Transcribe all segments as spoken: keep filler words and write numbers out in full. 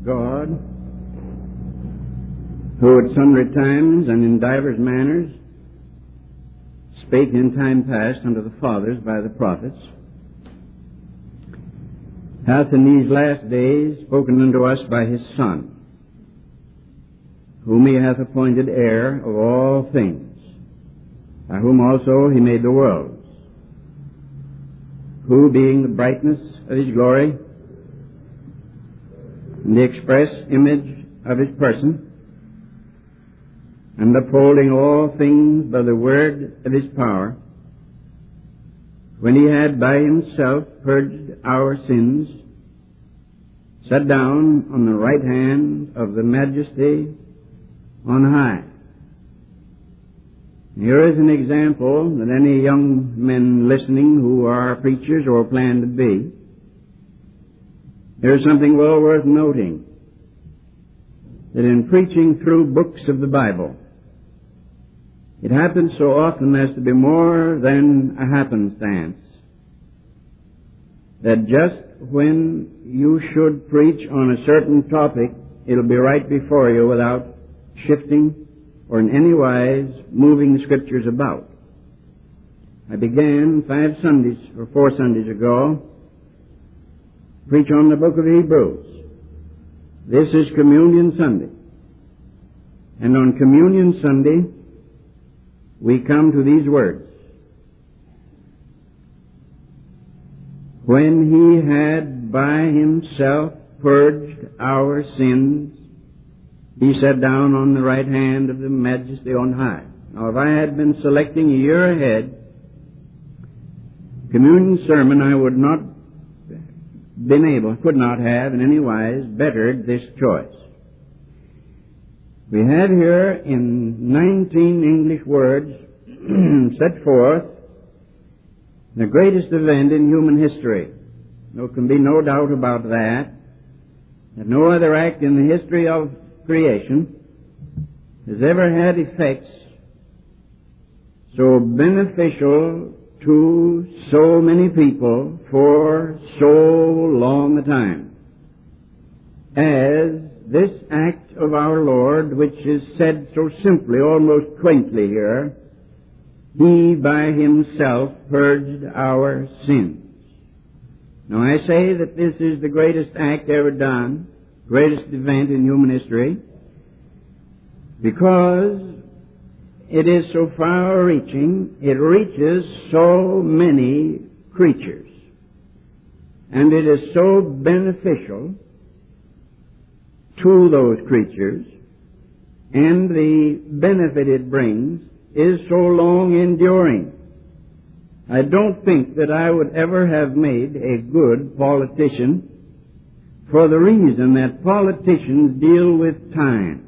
God, who at sundry times and in divers manners spake in time past unto the fathers by the prophets, hath in these last days spoken unto us by his Son, whom he hath appointed heir of all things, by whom also he made the worlds, who, being the brightness of his glory and the express image of his person, and upholding all things by the word of his power, when he had by himself purged our sins, sat down on the right hand of the Majesty on high. Here is an example that any young men listening who are preachers or plan to be, here's something well worth noting, that in preaching through books of the Bible, it happens so often as to be more than a happenstance, that just when you should preach on a certain topic, it'll be right before you without shifting or in any wise moving the Scriptures about. I began five Sundays, or four Sundays ago, preach on the book of Hebrews. This is Communion Sunday. And on Communion Sunday, we come to these words. When he had by himself purged our sins, he sat down on the right hand of the Majesty on high. Now, if I had been selecting a year ahead, communion sermon, I would not been able, could not have in any wise bettered this choice. We have here in nineteen English words set forth the greatest event in human history. There can be no doubt about that, that no other act in the history of creation has ever had effects so beneficial to so many people for so long a time as this act of our Lord, which is said so simply, almost quaintly here, he by himself purged our sins. Now I say that this is the greatest act ever done, greatest event in human history, because it is so far-reaching, it reaches so many creatures, and it is so beneficial to those creatures, and the benefit it brings is so long-enduring. I don't think that I would ever have made a good politician, for the reason that politicians deal with time.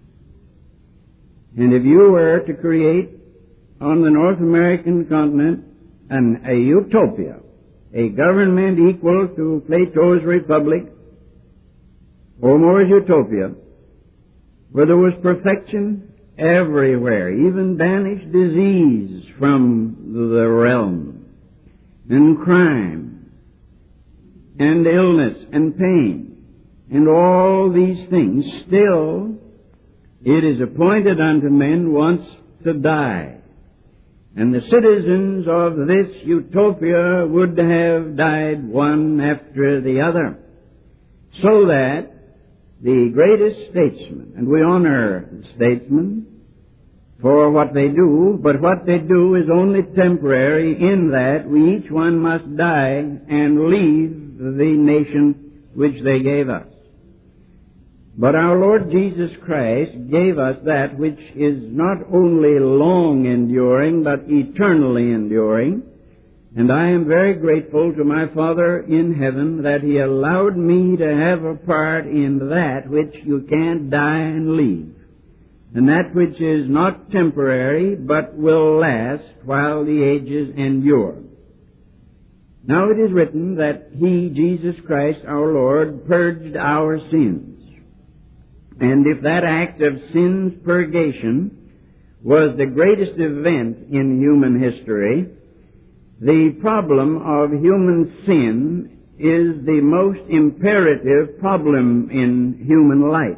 And if you were to create on the North American continent an, a utopia, a government equal to Plato's Republic, or More's Utopia, where there was perfection everywhere, even banished disease from the realm, and crime, and illness, and pain, and all these things, still it is appointed unto men once to die. And the citizens of this utopia would have died one after the other, so that the greatest statesmen, and we honor statesmen for what they do, but what they do is only temporary in that we each one must die and leave the nation which they gave us. But our Lord Jesus Christ gave us that which is not only long enduring, but eternally enduring. And I am very grateful to my Father in heaven that He allowed me to have a part in that which you can't die and leave, and that which is not temporary, but will last while the ages endure. Now it is written that He, Jesus Christ, our Lord, purged our sins. And if that act of sin's purgation was the greatest event in human history, the problem of human sin is the most imperative problem in human life.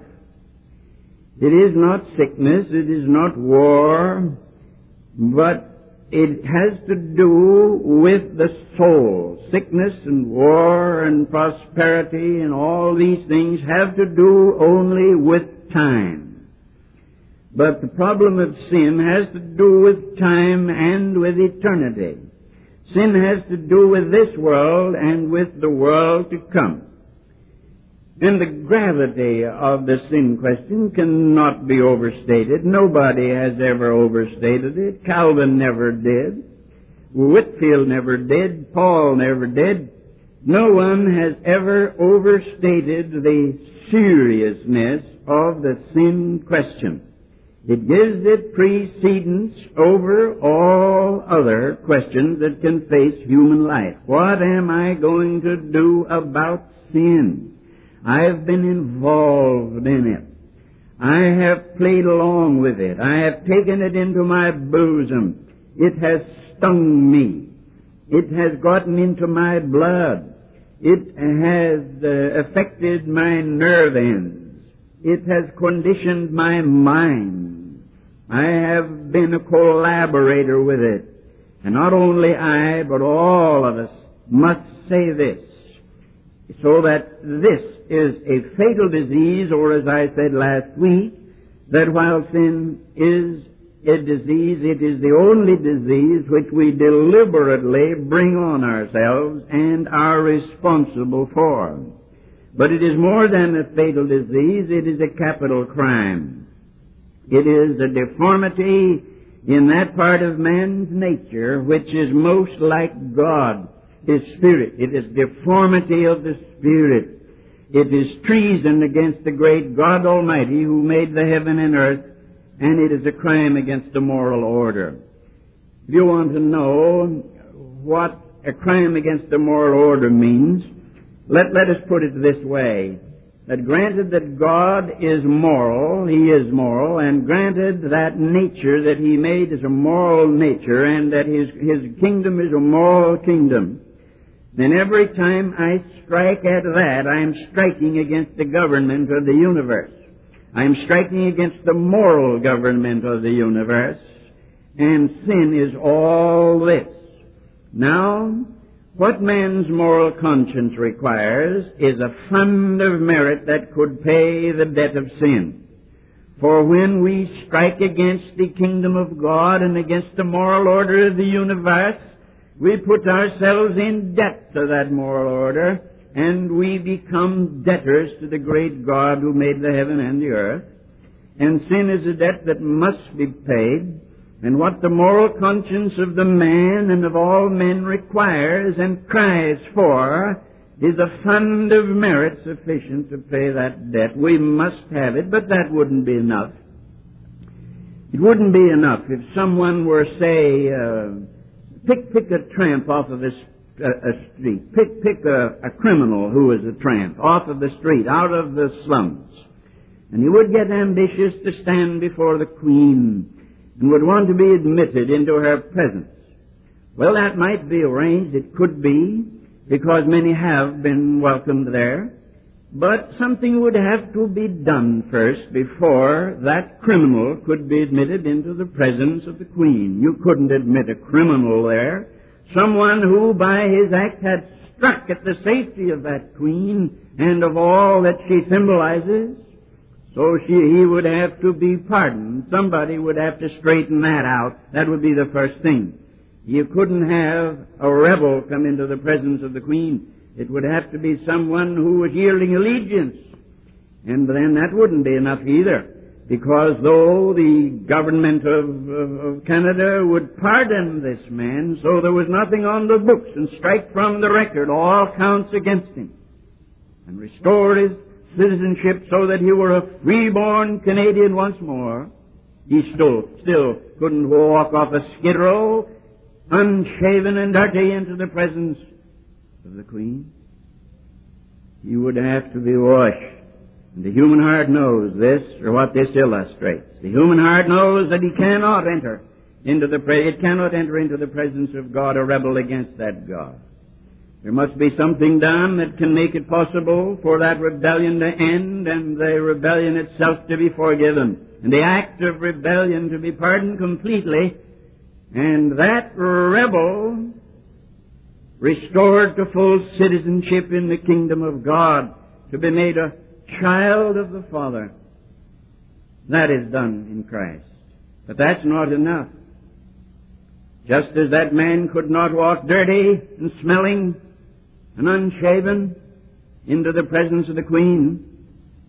It is not sickness, it is not war, but it has to do with the soul. Sickness and war and prosperity and all these things have to do only with time. But the problem of sin has to do with time and with eternity. Sin has to do with this world and with the world to come. And the gravity of the sin question cannot be overstated. Nobody has ever overstated it. Calvin never did. Whitefield never did. Paul never did. No one has ever overstated the seriousness of the sin question. It gives it precedence over all other questions that can face human life. What am I going to do about sin? I've been involved in it. I have played along with it. I have taken it into my bosom. It has stung me. It has gotten into my blood. It has uh, affected my nerve ends. It has conditioned my mind. I have been a collaborator with it. And not only I, but all of us must say this, so that this is a fatal disease, or as I said last week, that while sin is a disease, it is the only disease which we deliberately bring on ourselves and are responsible for. But it is more than a fatal disease, it is a capital crime. It is a deformity in that part of man's nature which is most like God, His Spirit. It is deformity of the Spirit. It is treason against the great God Almighty who made the heaven and earth, and it is a crime against the moral order. If you want to know what a crime against the moral order means, let, let us put it this way. That granted that God is moral, He is moral, and granted that nature that He made is a moral nature, and that His, His kingdom is a moral kingdom, then every time I strike at that, I am striking against the government of the universe. I am striking against the moral government of the universe, and sin is all this. Now, what man's moral conscience requires is a fund of merit that could pay the debt of sin. For when we strike against the kingdom of God and against the moral order of the universe, we put ourselves in debt to that moral order, and we become debtors to the great God who made the heaven and the earth. And sin is a debt that must be paid. And what the moral conscience of the man and of all men requires and cries for is a fund of merit sufficient to pay that debt. We must have it, but that wouldn't be enough. It wouldn't be enough if someone were, say, uh, pick pick a tramp off of a, a, a street. Pick pick a, a criminal who is a tramp off of the street, out of the slums. And he would get ambitious to stand before the Queen and would want to be admitted into her presence. Well, that might be arranged. It could be, because many have been welcomed there. But something would have to be done first before that criminal could be admitted into the presence of the Queen. You couldn't admit a criminal there. Someone who by his act had struck at the safety of that Queen and of all that she symbolizes. So she, he would have to be pardoned. Somebody would have to straighten that out. That would be the first thing. You couldn't have a rebel come into the presence of the Queen. It would have to be someone who was yielding allegiance. And then that wouldn't be enough either, because though the government of, of, of Canada would pardon this man, so there was nothing on the books, and strike from the record all counts against him, and restore his citizenship so that he were a freeborn Canadian once more, he still, still couldn't walk off a skid row, unshaven and dirty, into the presence of the Queen. He would have to be washed. And the human heart knows this, or what this illustrates. The human heart knows that he cannot enter into the pre- it cannot enter into the presence of God a rebel against that God. There must be something done that can make it possible for that rebellion to end and the rebellion itself to be forgiven, and the act of rebellion to be pardoned completely, and that rebel restored to full citizenship in the kingdom of God, to be made a child of the Father. That is done in Christ. But that's not enough. Just as that man could not walk dirty and smelling and unshaven into the presence of the Queen,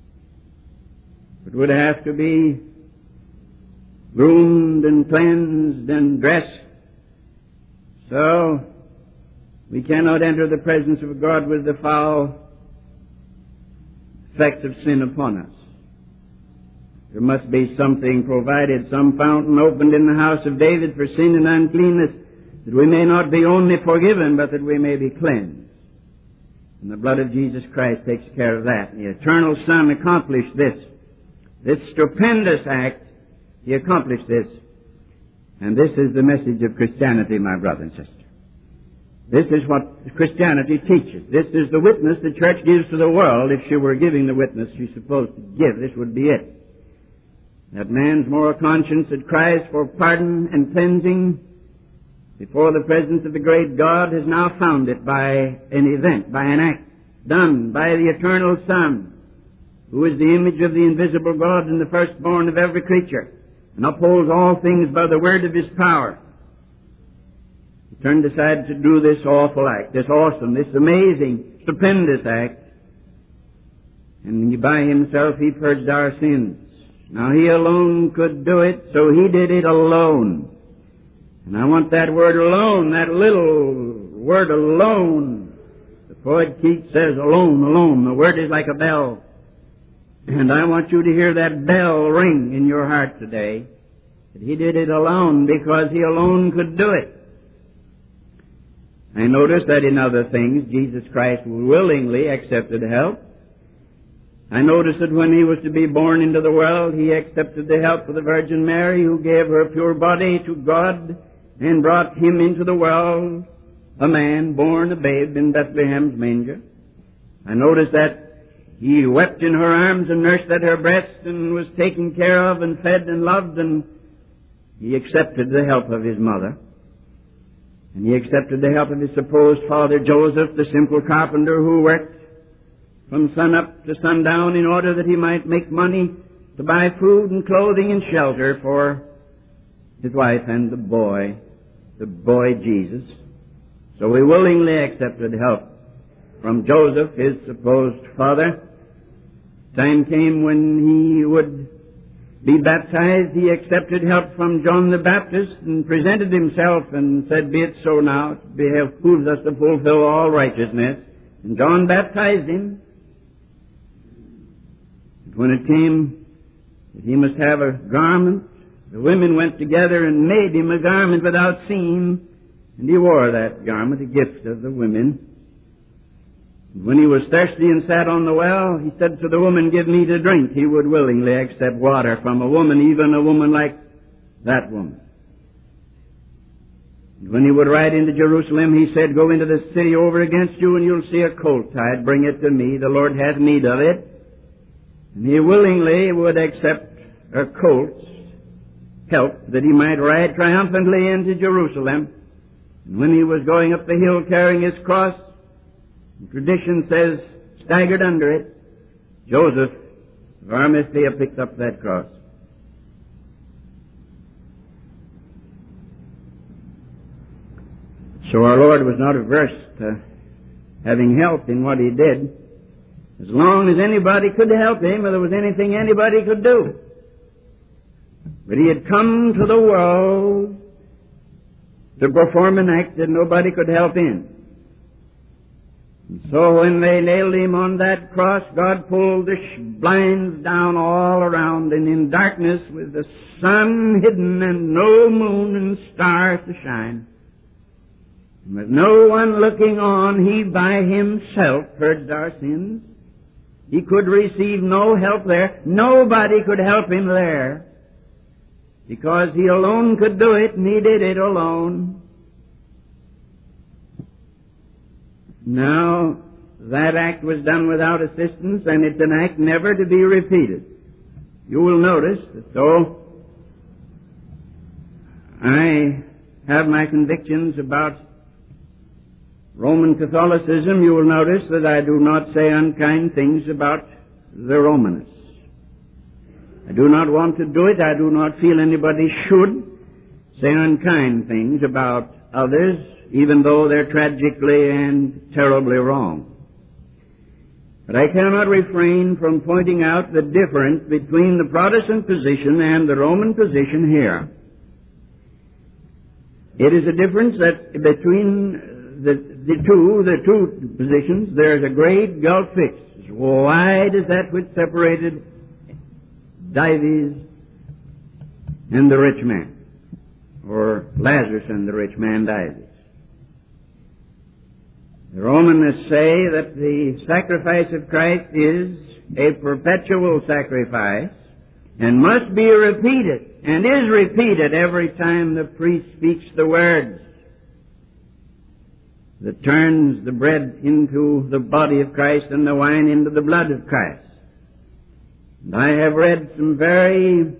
it would have to be groomed and cleansed and dressed. So, we cannot enter the presence of God with the foul effects of sin upon us. There must be something provided, some fountain opened in the house of David for sin and uncleanness, that we may not be only forgiven, but that we may be cleansed. And the blood of Jesus Christ takes care of that. The eternal Son accomplished this. This stupendous act, He accomplished this. And this is the message of Christianity, my brother and sister. This is what Christianity teaches. This is the witness the church gives to the world. If she were giving the witness she's supposed to give, this would be it. That man's moral conscience that cries for pardon and cleansing before the presence of the great God has now found it by an event, by an act done by the eternal Son, who is the image of the invisible God and the firstborn of every creature, and upholds all things by the word of His power. He turned aside to do this awful act, this awesome, this amazing, stupendous act, and by Himself He purged our sins. Now He alone could do it, so He did it alone. And I want that word alone, that little word alone. The poet Keats says alone, alone. The word is like a bell. And I want you to hear that bell ring in your heart today. That He did it alone because He alone could do it. I notice that in other things Jesus Christ willingly accepted help. I noticed that when He was to be born into the world, He accepted the help of the Virgin Mary, who gave her pure body to God and brought Him into the world, a man born a babe in Bethlehem's manger. I noticed that He wept in her arms and nursed at her breast and was taken care of and fed and loved, and He accepted the help of His mother. And He accepted the help of His supposed father Joseph, the simple carpenter who worked from sun up to sundown in order that he might make money to buy food and clothing and shelter for his wife and the boy, the boy Jesus. So he willingly accepted help from Joseph, his supposed father. Time came when he would be baptized. He accepted help from John the Baptist and presented himself and said, "Be it so now, it behooves us to fulfill all righteousness." And John baptized him. When it came that he must have a garment, the women went together and made him a garment without seam, and he wore that garment, a gift of the women. And when he was thirsty and sat on the well, he said to the woman, "Give me to drink." He would willingly accept water from a woman, even a woman like that woman. And when he would ride into Jerusalem, he said, "Go into the city over against you, and you'll see a colt tied. Bring it to me. The Lord hath need of it." And he willingly would accept a colt's help that he might ride triumphantly into Jerusalem. And when he was going up the hill carrying his cross, tradition says, staggered under it, Joseph of Arimathea picked up that cross. So our Lord was not averse to having help in what He did, as long as anybody could help Him, or there was anything anybody could do. But He had come to the world to perform an act that nobody could help in. And so when they nailed Him on that cross, God pulled the blinds down all around, and in darkness with the sun hidden and no moon and stars to shine, and with no one looking on, He by Himself purged our sins. He could receive no help there. Nobody could help Him there, because He alone could do it, and He did it alone. Now, that act was done without assistance, and it's an act never to be repeated. You will notice that though I have my convictions about Roman Catholicism, you will notice that I do not say unkind things about the Romanists. I do not want to do it. I do not feel anybody should say unkind things about others, even though they're tragically and terribly wrong. But I cannot refrain from pointing out the difference between the Protestant position and the Roman position here. It is a difference that between the, the two, the two positions, there's a great gulf fixed. As wide as that which separated Dives and the rich man, or Lazarus and the rich man Dives. The Romanists say that the sacrifice of Christ is a perpetual sacrifice and must be repeated, and is repeated every time the priest speaks the words that turns the bread into the body of Christ and the wine into the blood of Christ. And I have read some very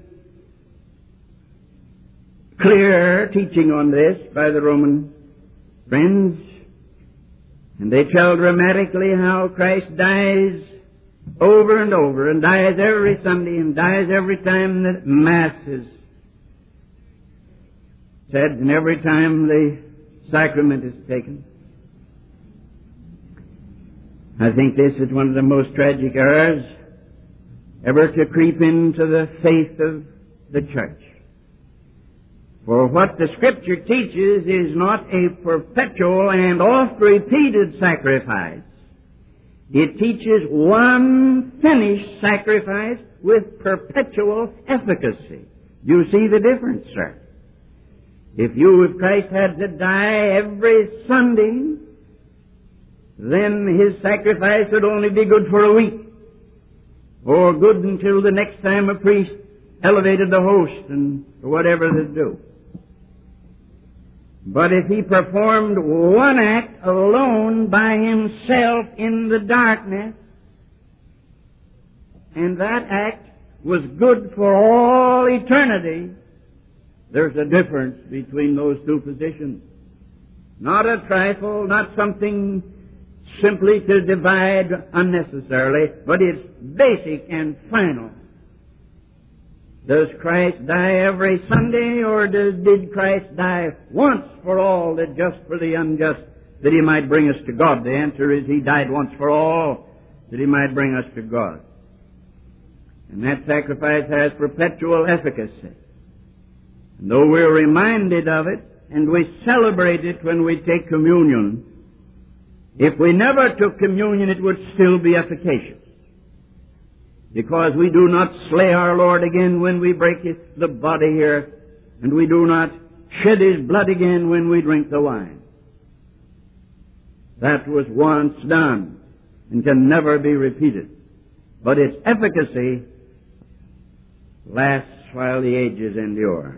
clear teaching on this by the Roman friends, and they tell dramatically how Christ dies over and over, and dies every Sunday, and dies every time that Mass is said, and every time the sacrament is taken. I think this is one of the most tragic errors ever to creep into the faith of the church. For what the Scripture teaches is not a perpetual and oft-repeated sacrifice. It teaches one finished sacrifice with perpetual efficacy. You see the difference, sir? If you, if Christ had to die every Sunday, then His sacrifice would only be good for a week, or good until the next time a priest elevated the host and whatever they do. But if He performed one act alone by Himself in the darkness, and that act was good for all eternity, there's a difference between those two positions. Not a trifle, not something simply to divide unnecessarily, but it's basic and final. Does Christ die every Sunday, or does, did Christ die once for all, that just for the unjust, that He might bring us to God? The answer is He died once for all, that He might bring us to God. And that sacrifice has perpetual efficacy. And though we're reminded of it, and we celebrate it when we take communion, if we never took communion, it would still be efficacious. Because we do not slay our Lord again when we break his, the body here, and we do not shed His blood again when we drink the wine. That was once done and can never be repeated. But its efficacy lasts while the ages endure.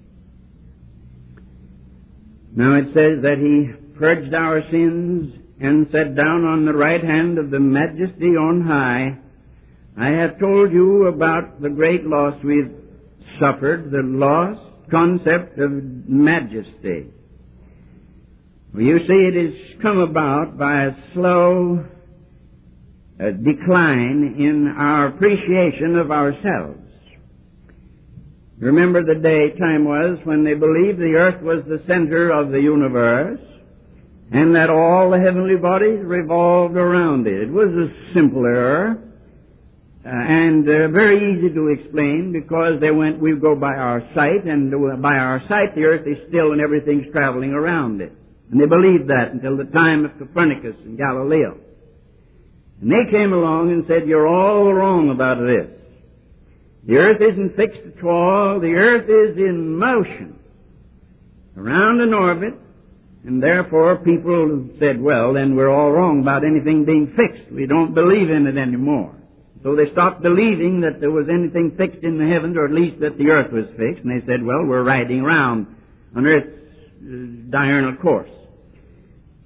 Now it says that He purged our sins and sat down on the right hand of the Majesty on high. I have told you about the great loss we've suffered, the lost concept of majesty. Well, you see, it has come about by a slow uh, decline in our appreciation of ourselves. Remember the day time was when they believed the earth was the center of the universe, and that all the heavenly bodies revolved around it. It was a simple error. Uh, and uh, very easy to explain, because they went, we go by our sight, and uh, by our sight the earth is still and everything's traveling around it. And they believed that until the time of Copernicus and Galileo. And they came along and said, you're all wrong about this. The earth isn't fixed at all. The earth is in motion around an orbit, and therefore people said, well, then we're all wrong about anything being fixed. We don't believe in it anymore. So they stopped believing that there was anything fixed in the heavens, or at least that the earth was fixed, and they said, well, we're riding around on Earth's uh, diurnal course.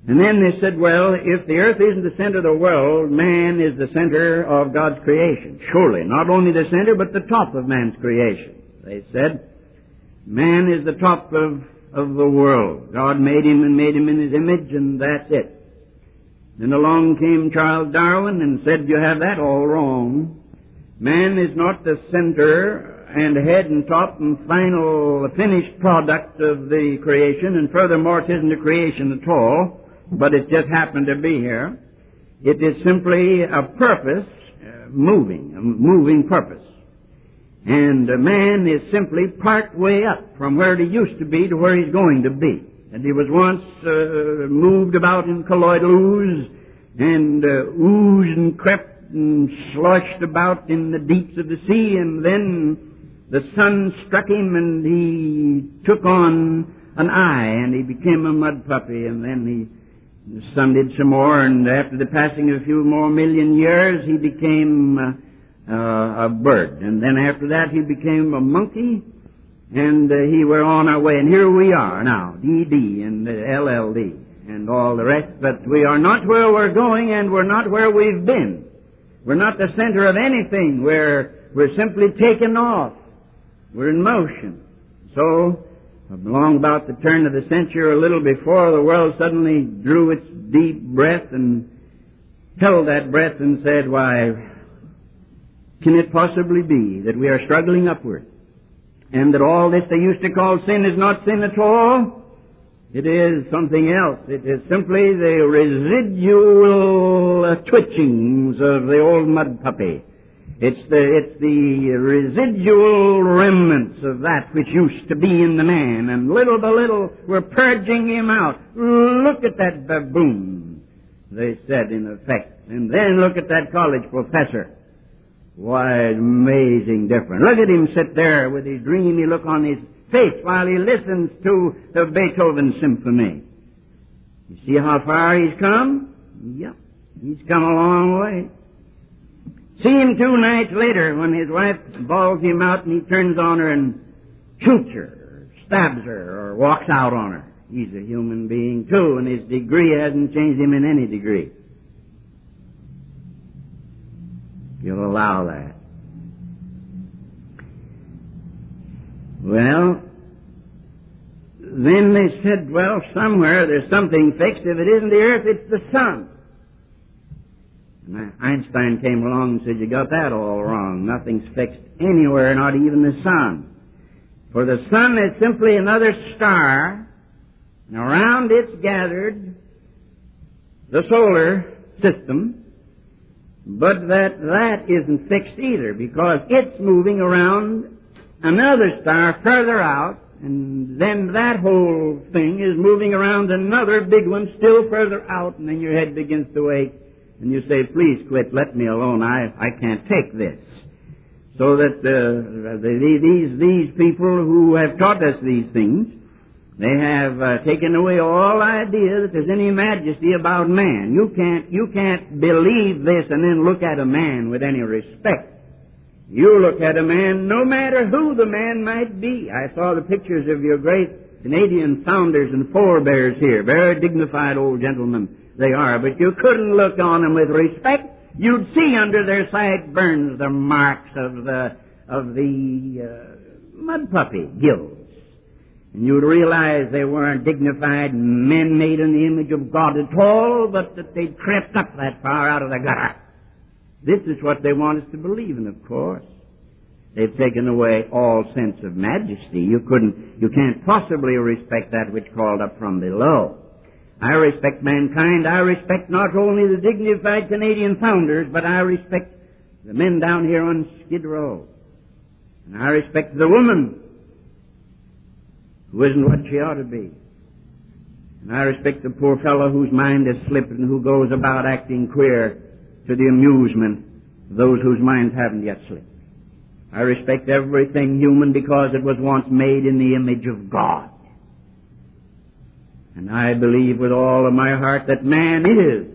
And then they said, well, if the earth isn't the center of the world, man is the center of God's creation. Surely, not only the center, but the top of man's creation. They said, man is the top of, of the world. God made him and made him in his image, and that's it. Then along came Charles Darwin and said, you have that all wrong. Man is not the center and head and top and final finished product of the creation, and furthermore, it isn't a creation at all, but it just happened to be here. It is simply a purpose uh, moving, a moving purpose. And a man is simply part way up from where he used to be to where he's going to be. And he was once uh, moved about in colloidal ooze, and uh, oozed and crept and sloshed about in the deeps of the sea, and then the sun struck him and he took on an eye and he became a mud puppy, and then he, the sun did some more, and after the passing of a few more million years he became uh, uh, a bird, and then after that he became a monkey, and uh, he were on our way, and here we are now, D D and uh, L L D and all the rest, but we are not where we're going, and we're not where we've been. We're not the center of anything. We're, we're simply taken off. We're in motion. So, along about the turn of the century, a little before, the world suddenly drew its deep breath and held that breath and said, why, can it possibly be that we are struggling upward, and that all this they used to call sin is not sin at all? It is something else. It is simply the residual uh, twitchings of the old mud puppy. It's the, it's the residual remnants of that which used to be in the man, and little by little we're purging him out. Look at that baboon, they said in effect. And then look at that college professor. Why, amazing difference. Look at him sit there with his dreamy look on his face while he listens to the Beethoven symphony. You see how far he's come? Yep, he's come a long way. See him two nights later when his wife bawls him out and he turns on her and shoots her, or stabs her, or walks out on her. He's a human being too, and his degree hasn't changed him in any degree. You'll allow that. Well, then they said, well, somewhere there's something fixed. If it isn't the earth, it's the sun. And Einstein came along and said, you got that all wrong. Nothing's fixed anywhere, not even the sun. For the sun is simply another star, and around it's gathered the solar system, but that that isn't fixed either, because it's moving around another star further out, and then that whole thing is moving around another big one still further out, and then your head begins to ache, and you say, please quit, let me alone, I, I can't take this. So that uh, the, these, these people who have taught us these things, they have uh, taken away all idea that there's any majesty about man. You can't, you can't believe this and then look at a man with any respect. You look at a man, no matter who the man might be. I saw the pictures of your great Canadian founders and forebears here. Very dignified old gentlemen they are, but you couldn't look on them with respect. You'd see under their sideburns the marks of the of the uh, mud puppy gills. And you'd realize they weren't dignified men made in the image of God at all, but that they'd crept up that far out of the gutter. This is what they want us to believe in, of course. They've taken away all sense of majesty. You couldn't, you can't possibly respect that which called up from below. I respect mankind. I respect not only the dignified Canadian founders, but I respect the men down here on Skid Row. And I respect the woman who isn't what she ought to be. And I respect the poor fellow whose mind has slipped and who goes about acting queer to the amusement of those whose minds haven't yet slipped. I respect everything human because it was once made in the image of God. And I believe with all of my heart that man is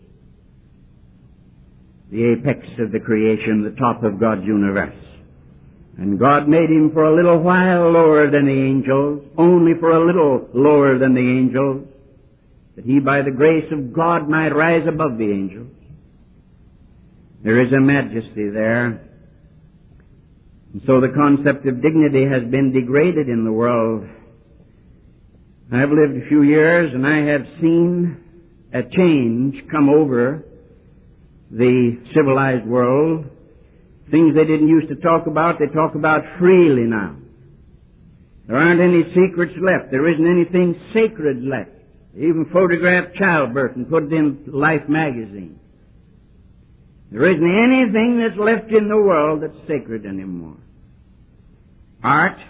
the apex of the creation, the top of God's universe. And God made him for a little while lower than the angels, only for a little lower than the angels. that he by the grace of God might rise above the angels. There is a majesty there. And so the concept of dignity has been degraded in the world. I've lived a few years and I have seen a change come over the civilized world. Things they didn't used to talk about, they talk about freely now. There aren't any secrets left. There isn't anything sacred left. They even photograph childbirth and put it in Life magazine. There isn't anything that's left in the world that's sacred anymore. Art.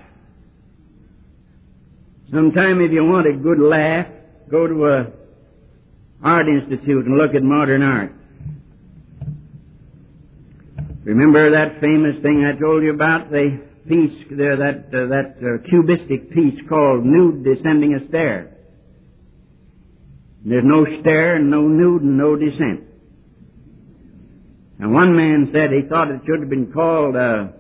Sometime if you want a good laugh, go to a art institute and look at modern art. Remember that famous thing I told you about? The piece there, that uh, that uh, cubistic piece called Nude Descending a Stair. There's no stair and no nude and no descent. And one man said he thought it should have been called uh,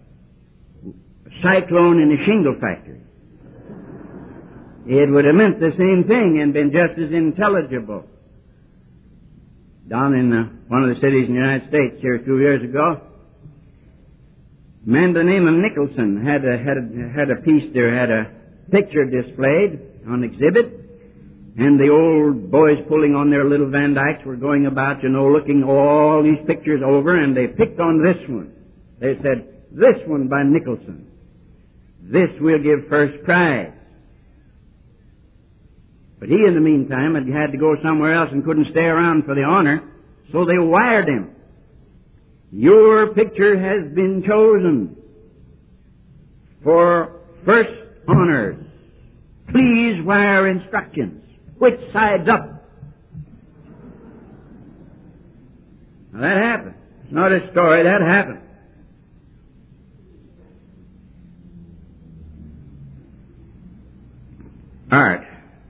Cyclone in a Shingle Factory. It would have meant the same thing and been just as intelligible. Down in uh, one of the cities in the United States here a few years ago, a man by the name of Nicholson had a, had a, had a piece there, had a picture displayed on exhibit, and the old boys pulling on their little Van Dykes were going about, you know, looking all these pictures over, and they picked on this one. They said, this one by Nicholson. This we'll give first prize. But he, in the meantime, had had to go somewhere else and couldn't stay around for the honor, so they wired him. Your picture has been chosen for first honors. Please wire instructions. Which side's up? Now that happened. It's not a story, that happened. Art.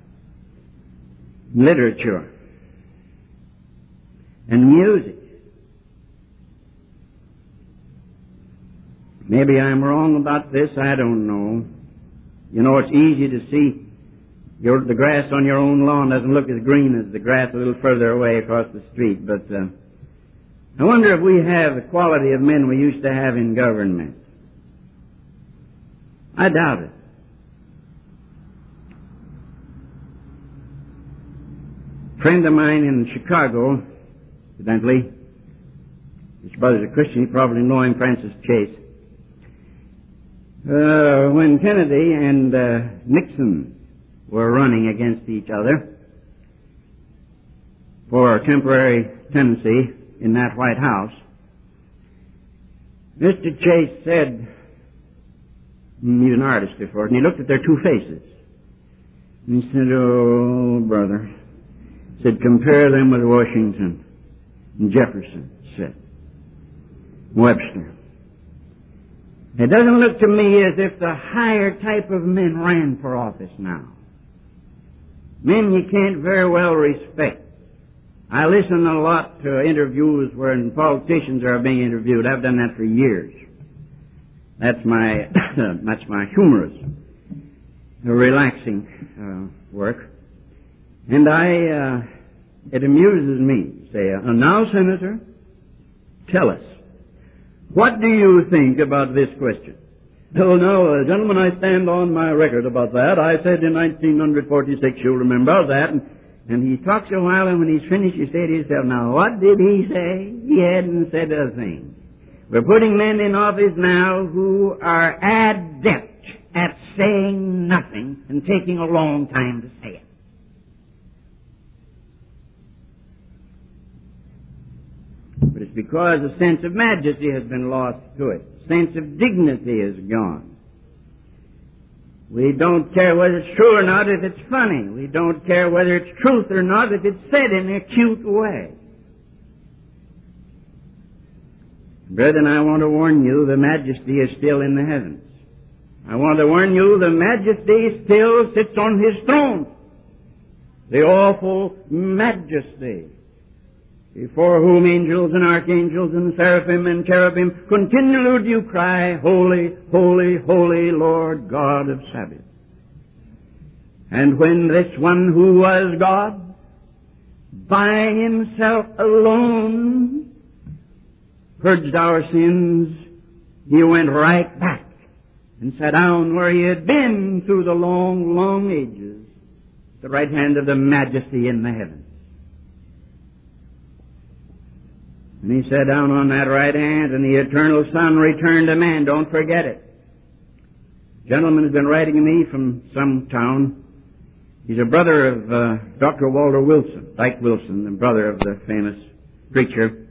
Literature and music. Maybe I'm wrong about this, I don't know. You know, it's easy to see your, the grass on your own lawn doesn't look as green as the grass a little further away across the street, but uh, I wonder if we have the quality of men we used to have in government. I doubt it. A friend of mine in Chicago, incidentally, his brother's a Christian, you probably know him, Francis Chase. Uh, when Kennedy and uh, Nixon were running against each other for a temporary tenancy in that White House, Mister Chase said, he's an artist before, and he looked at their two faces, and he said, oh, brother, said, compare them with Washington and Jefferson, said. Webster. It doesn't look to me as if the higher type of men ran for office now. Men you can't very well respect. I listen a lot to interviews where politicians are being interviewed. I've done that for years. That's my, that's my humorous, relaxing uh, work. And I, uh, it amuses me. Say, uh, now, Senator, tell us, what do you think about this question? Oh, no, uh, gentlemen, I stand on my record about that. I said in nineteen forty-six, you'll remember that. And, and he talks a while, and when he's finished, he said to himself, now, what did he say? He hadn't said a thing. We're putting men in office now who are adept at saying nothing and taking a long time to say it. But it's because a sense of majesty has been lost to it. Sense of dignity is gone. We don't care whether it's true or not if it's funny. We don't care whether it's truth or not if it's said in a cute way. Brethren, I want to warn you, the majesty is still in the heavens. I want to warn you, the majesty still sits on his throne. The awful majesty, before whom angels and archangels and seraphim and cherubim continually do cry, Holy, holy, holy Lord God of Sabaoth. And when this one who was God by himself alone, purged our sins, he went right back and sat down where he had been through the long, long ages, at the right hand of the Majesty in the heavens. And he sat down on that right hand, and the eternal Son returned to man. Don't forget it. A gentleman has been writing to me from some town. He's a brother of uh, Doctor Walter Wilson, Dyke Wilson, the brother of the famous preacher.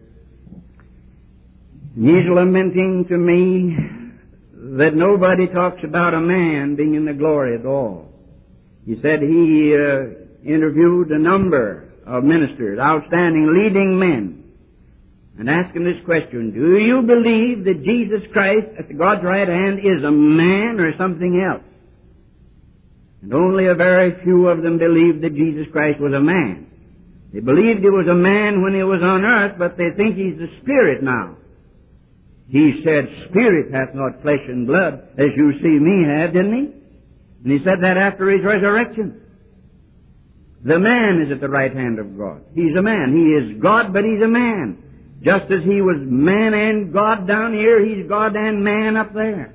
And he's lamenting to me that nobody talks about a man being in the glory at all. He said he uh, interviewed a number of ministers, outstanding leading men, and asked him this question: do you believe that Jesus Christ at God's right hand is a man or something else? And only a very few of them believed that Jesus Christ was a man. They believed he was a man when he was on earth, but they think he's the Spirit now. He said, Spirit hath not flesh and blood, as you see me have, didn't he? And he said that after his resurrection. The man is at the right hand of God. He's a man. He is God, but he's a man. Just as he was man and God down here, he's God and man up there.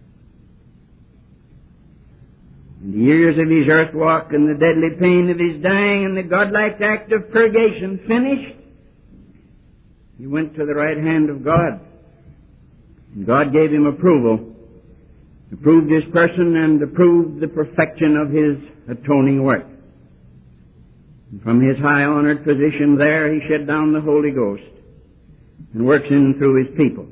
And the years of his earth walk and the deadly pain of his dying and the godlike act of purgation finished, he went to the right hand of God. And God gave him approval, approved his person and approved the perfection of his atoning work. And from his high honored position there, he shed down the Holy Ghost and works in through his people.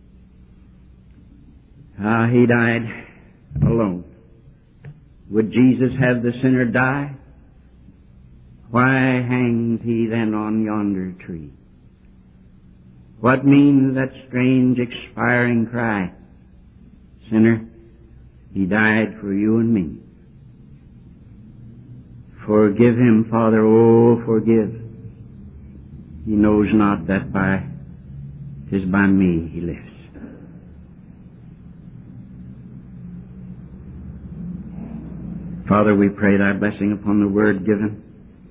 Ah, he died alone. Would Jesus have the sinner die? Why hangs he then on yonder tree? What means that strange expiring cry? Sinner, he died for you and me. Forgive him, Father, oh, forgive. He knows not that by, 'tis by me he lives. Father, we pray thy blessing upon the word given.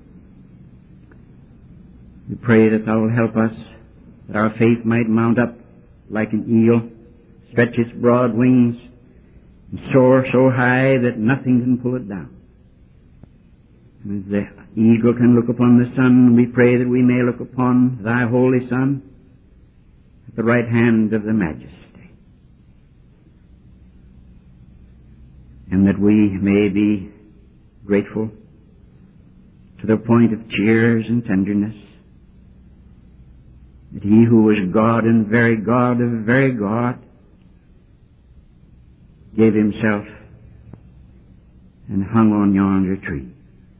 We pray that thou will help us, that our faith might mount up like an eel, stretch its broad wings, and soar so high that nothing can pull it down. And as the eagle can look upon the sun, we pray that we may look upon thy holy Son at the right hand of the Majesty, and that we may be grateful to the point of tears and tenderness, that he who was God and very God of very God gave himself and hung on yonder tree.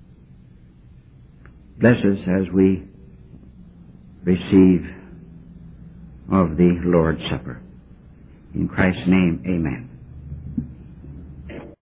Bless us as we receive of the Lord's Supper. In Christ's name, amen.